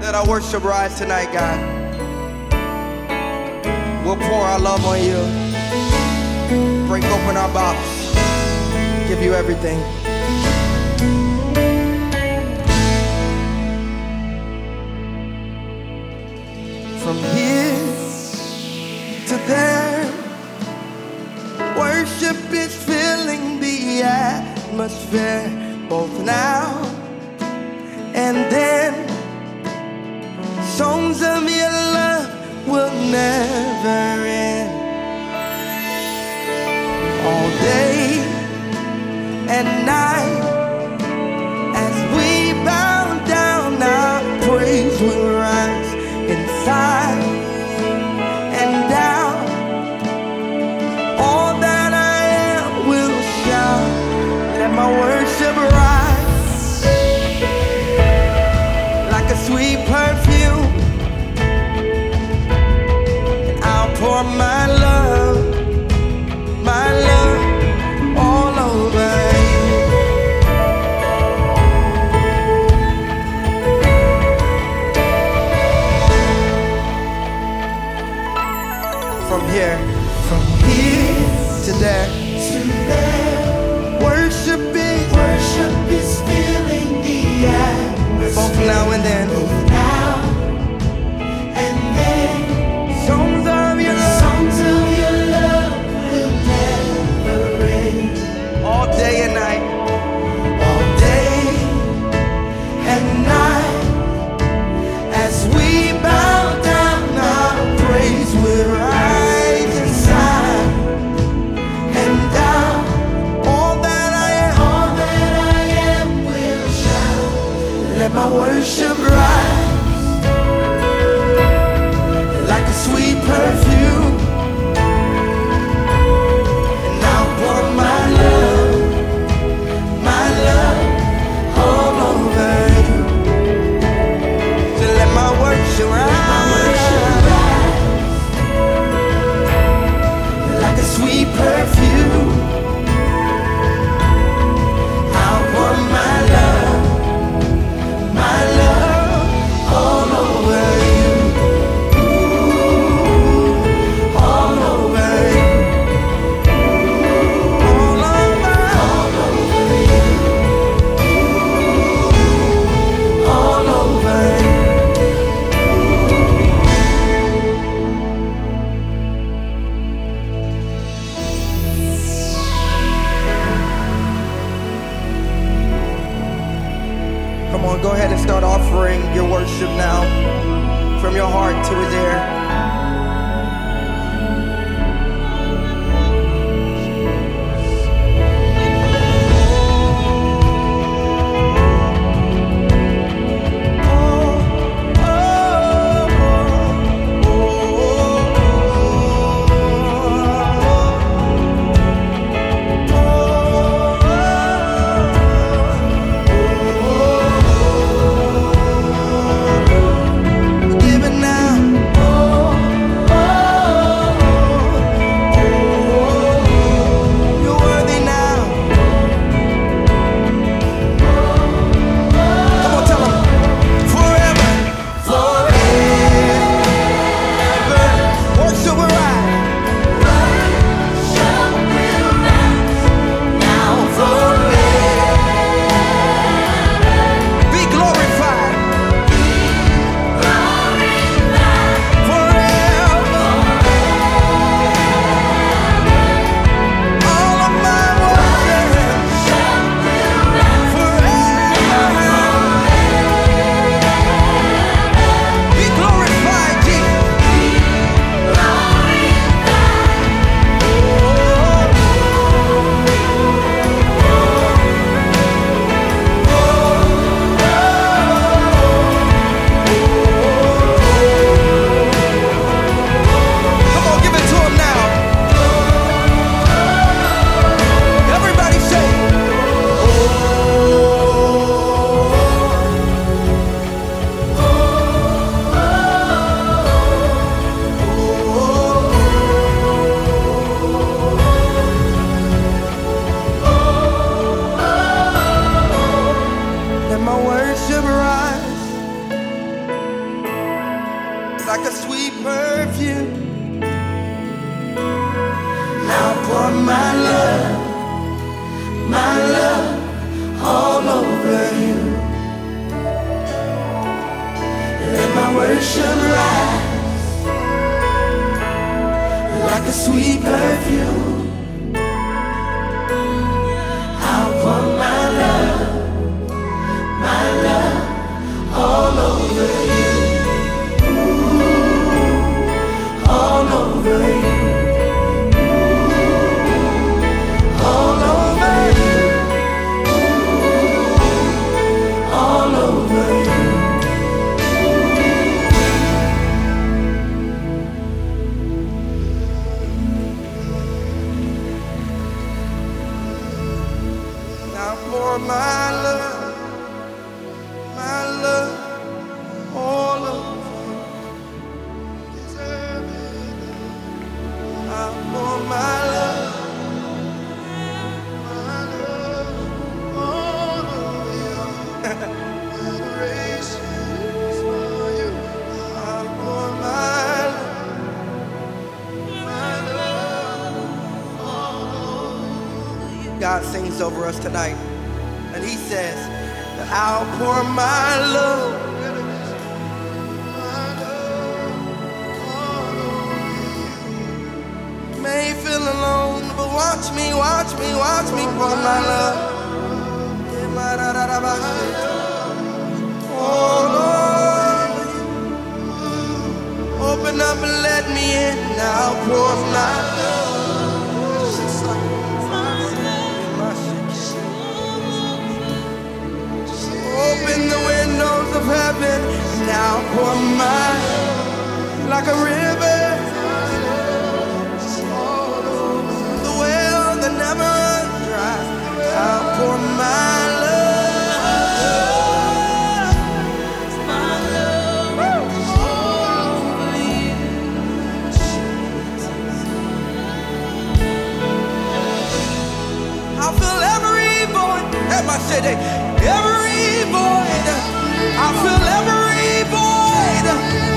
Let our worship rise tonight, God. We'll pour our love on you. Break open our box. Give you everything. From here to there, worship is filling the atmosphere, both now and then. Songs of your love will never end. All day and night, as we bow down, our praise will rise inside and down. All that I am will shout. Let my worship rise like a sweet perfume. And I'll pour my love all over you. From here to there, worship is filling the atmosphere, both now and then. Songs of your love will never end. All day and night, all day and night, as we bow down, our praise will rise inside and down. All that I am will shout. Let my worship rise like a sweet perfume. And I'll pour my love all over you. So let my worship rise like a sweet perfume. I'll pour my love all over you. All over you. All over you. All over you. Come on, go ahead and start offering your worship now, from your heart to his ear. Give it now. worship rise like a sweet perfume. I'll pour my love all over you, all over you, all over you, all over you. Now pour my love all over you. I'll pour my love all over you. Adoration's for you. I'll pour my love all over you. God sings over us tonight, and he says that I'll pour my love may feel alone, but watch me pour my love all over you. Open up and let me in. Now pour my love. Open the windows of heaven. Now pour my love like a river. Never run dry. I'll pour my love all over you. I'll fill every void at my city, every void. I'll fill every void.